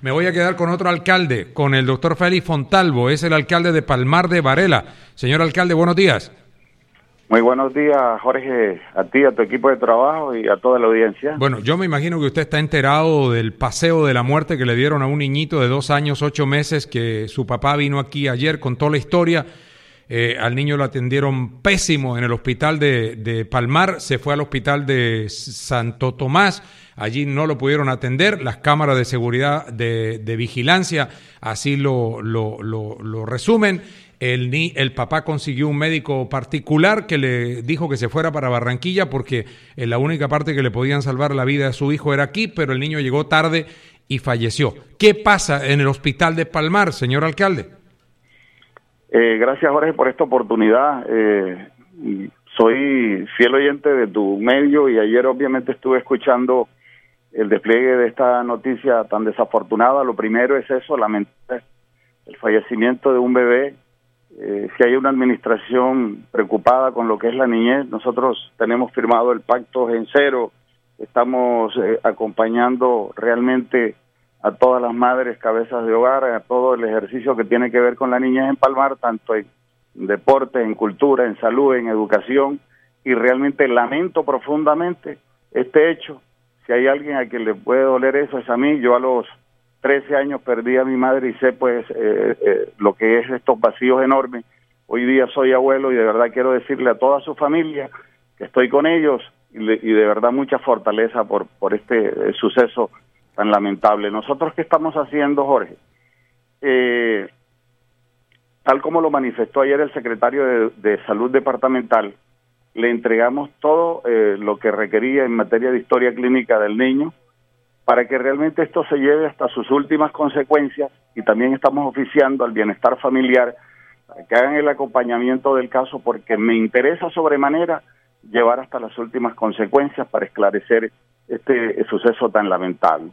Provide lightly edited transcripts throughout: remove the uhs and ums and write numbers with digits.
Me voy a quedar con otro alcalde, con el doctor Félix Fontalvo, es el alcalde de Palmar de Varela. Señor alcalde, buenos días. Muy buenos días, Jorge, a ti, a tu equipo de trabajo y a toda la audiencia. Bueno, yo me imagino que usted está enterado del paseo de la muerte que le dieron a un niñito de 2 años, 8 meses, que su papá vino aquí ayer, contó la historia. Al niño lo atendieron pésimo en el hospital de Palmar, se fue al hospital de Santo Tomás, allí no lo pudieron atender, las cámaras de seguridad de vigilancia así lo resumen. El papá consiguió un médico particular que le dijo que se fuera para Barranquilla porque la única parte que le podían salvar la vida a su hijo era aquí, pero el niño llegó tarde y falleció. ¿Qué pasa en el hospital de Palmar, señor alcalde? Gracias, Jorge, por esta oportunidad. Soy fiel oyente de tu medio y ayer obviamente estuve escuchando el despliegue de esta noticia tan desafortunada. Lo primero es eso, lamentar el fallecimiento de un bebé. Si hay una administración preocupada con lo que es la niñez, nosotros tenemos firmado el pacto Gen Cero, estamos acompañando realmente a todas las madres cabezas de hogar, a todo el ejercicio que tiene que ver con la niñez en Palmar, tanto en deporte, en cultura, en salud, en educación, y realmente lamento profundamente este hecho. Si hay alguien a quien le puede doler eso es a mí. Yo a los 13 años perdí a mi madre y sé pues lo que es estos vacíos enormes. Hoy día soy abuelo y de verdad quiero decirle a toda su familia que estoy con ellos y de verdad mucha fortaleza por este suceso tan lamentable. Nosotros, ¿qué estamos haciendo, Jorge? Tal como lo manifestó ayer el secretario de Salud Departamental, le entregamos todo lo que requería en materia de historia clínica del niño para que realmente esto se lleve hasta sus últimas consecuencias, y también estamos oficiando al bienestar familiar para que hagan el acompañamiento del caso, porque me interesa sobremanera llevar hasta las últimas consecuencias para esclarecer este suceso tan lamentable.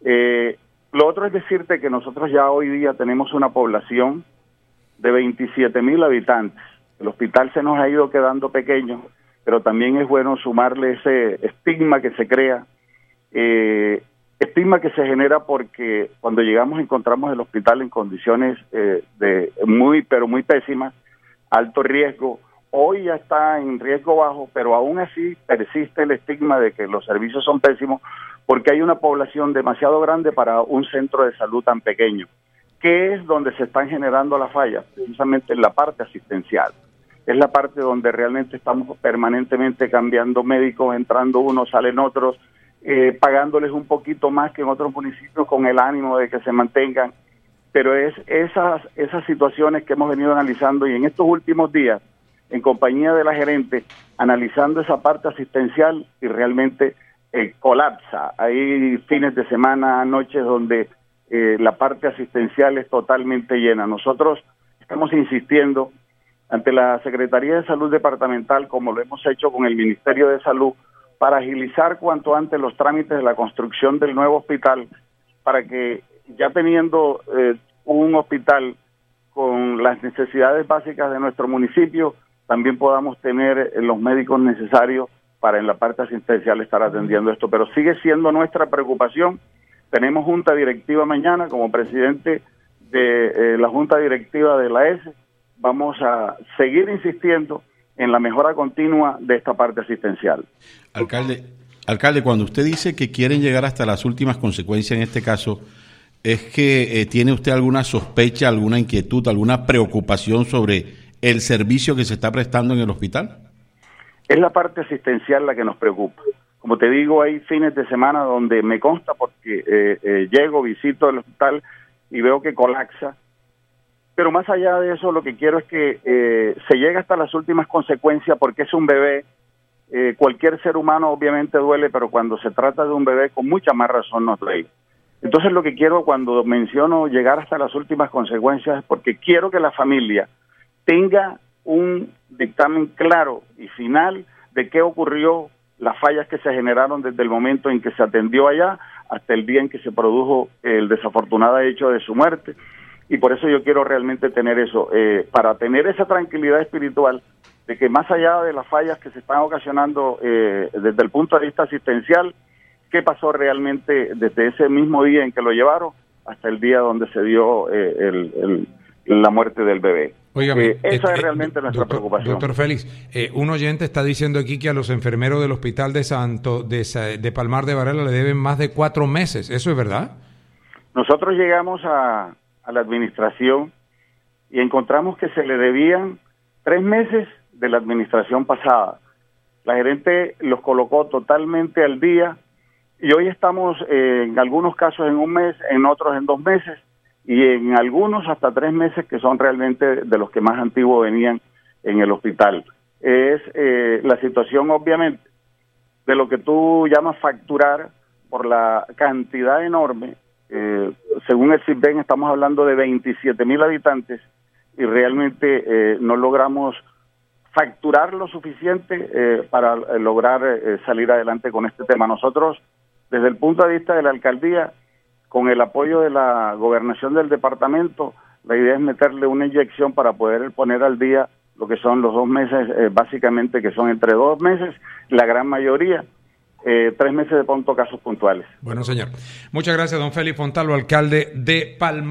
Lo otro es decirte que nosotros ya hoy día tenemos una población de 27,000 habitantes. El hospital se nos ha ido quedando pequeño, pero también es bueno sumarle ese estigma que se crea, estigma que se genera porque cuando llegamos encontramos el hospital en condiciones muy pésimas, alto riesgo. Hoy ya está en riesgo bajo, pero aún así persiste el estigma de que los servicios son pésimos porque hay una población demasiado grande para un centro de salud tan pequeño, que es donde se están generando las fallas, precisamente en la parte asistencial. Es la parte donde realmente estamos permanentemente cambiando médicos, entrando unos, salen otros, pagándoles un poquito más que en otros municipios con el ánimo de que se mantengan. Pero es esas situaciones que hemos venido analizando, y en estos últimos días, en compañía de la gerente, analizando esa parte asistencial, y realmente colapsa. Hay fines de semana, noches donde la parte asistencial es totalmente llena. Nosotros estamos insistiendo ante la Secretaría de Salud Departamental, como lo hemos hecho con el Ministerio de Salud, para agilizar cuanto antes los trámites de la construcción del nuevo hospital, para que ya teniendo un hospital con las necesidades básicas de nuestro municipio, también podamos tener los médicos necesarios para en la parte asistencial estar atendiendo esto. Pero sigue siendo nuestra preocupación. Tenemos junta directiva mañana. Como presidente de la junta directiva de la ESE, vamos a seguir insistiendo en la mejora continua de esta parte asistencial. Alcalde, cuando usted dice que quieren llegar hasta las últimas consecuencias en este caso, ¿es que tiene usted alguna sospecha, alguna inquietud, alguna preocupación sobre el servicio que se está prestando en el hospital? Es la parte asistencial la que nos preocupa. Como te digo, hay fines de semana donde me consta porque llego, visito el hospital y veo que colapsa. Pero más allá de eso, lo que quiero es que se llegue hasta las últimas consecuencias, porque es un bebé. Cualquier ser humano obviamente duele, pero cuando se trata de un bebé, con mucha más razón nos duele. Entonces lo que quiero cuando menciono llegar hasta las últimas consecuencias es porque quiero que la familia tenga un dictamen claro y final de qué ocurrió, las fallas que se generaron desde el momento en que se atendió allá hasta el día en que se produjo el desafortunado hecho de su muerte. Y por eso yo quiero realmente tener eso, para tener esa tranquilidad espiritual de que más allá de las fallas que se están ocasionando desde el punto de vista asistencial, qué pasó realmente desde ese mismo día en que lo llevaron hasta el día donde se dio la muerte del bebé. Óigame, esa es realmente nuestra preocupación. Doctor Félix, un oyente está diciendo aquí que a los enfermeros del hospital de Palmar de Varela le deben más de 4 meses. ¿Eso es verdad? Nosotros llegamos a la administración y encontramos que se le debían 3 meses de la administración pasada. La gerente los colocó totalmente al día y hoy estamos en algunos casos en 1 mes, en otros en 2 meses y en algunos hasta 3 meses, que son realmente de los que más antiguos venían en el hospital. Es la situación, obviamente, de lo que tú llamas facturar por la cantidad enorme. Según el CISBEN estamos hablando de 27,000 habitantes y realmente no logramos facturar lo suficiente para lograr salir adelante con este tema. Nosotros, desde el punto de vista de la alcaldía, con el apoyo de la gobernación del departamento, la idea es meterle una inyección para poder poner al día lo que son los 2 meses, básicamente, que son entre 2 meses, la gran mayoría, 3 meses de pronto casos puntuales. Bueno, señor. Muchas gracias, don Félix Fontalvo, alcalde de Palmar.